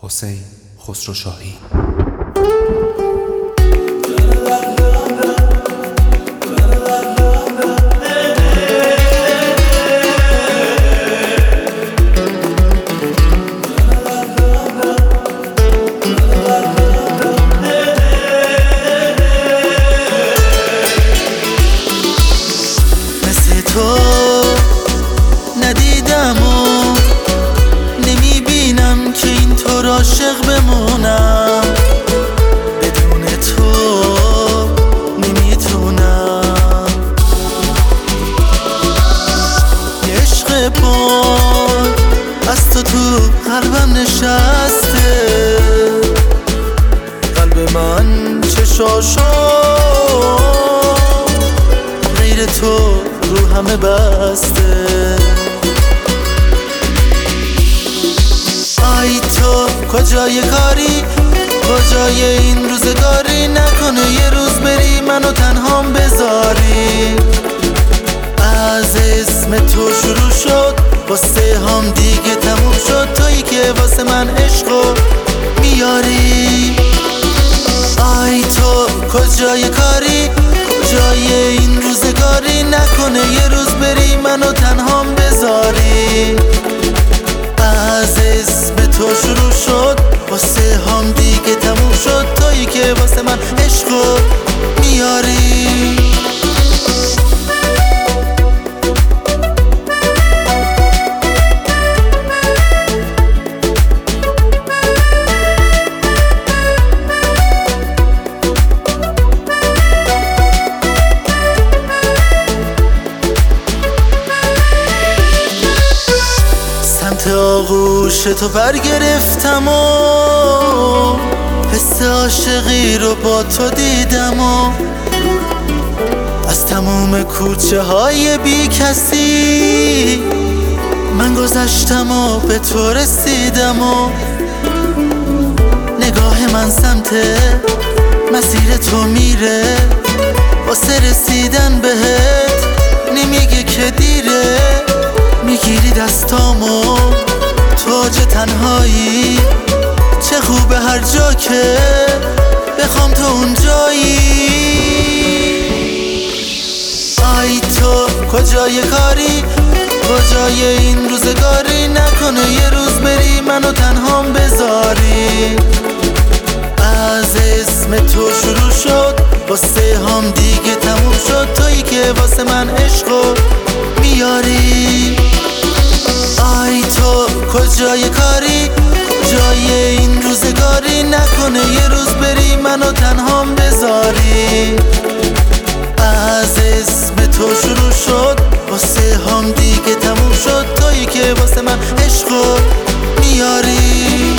حسین خسروشاهی. مثل تو ندیدم و نمیبینم که اینطور عاشق بمونم، بدون تو نمیتونم. یه عشق پاک از تو قلبم نشسته، قلب من چشاشو غیر تو رو همه بسته. آی تو کجای کاری، کجای این روزگاری، نکنه یه روز بری منو تنهام بذاری. از اسم تو شروع شد واسه هم دیگه تموم شد، تویی که واسه من عشقو میاری. آی تو کجای کاری، کجای این روزگاری، نکنه یه روز بری منو تنهام بذاری. از اسم تو شروع شد واسه هم دیگه تموم شد، تویی که واسه من عشقو میاری. سمت آغوش تو برگرفتم و حس عاشقی رو با تو دیدم و از تموم کوچه های بی کسی من گذشتم و به تو رسیدم و نگاه من سمت مسیر تو میره، واسه رسیدن بهت نمیگه که دیره. میگیری دستامو تاج تنهایی، چه خوبه هر جا که بخوام تو اونجایی. آی تو کجای کاری، کجای این روزگاری، نکنه یه روز بری منو تنهام بذاری. از اسم تو شروع شد واسه هم دیگه تموم شد، تویی که واسه من عشقو میاری. آی تو کجای کاری، کجای این روزگاری، نکنه یه روز بری منو تنهام بذاری. از اسم تو شروع شد واسه هم دیگه تموم شد، تویی که واسه من عشقو میاری.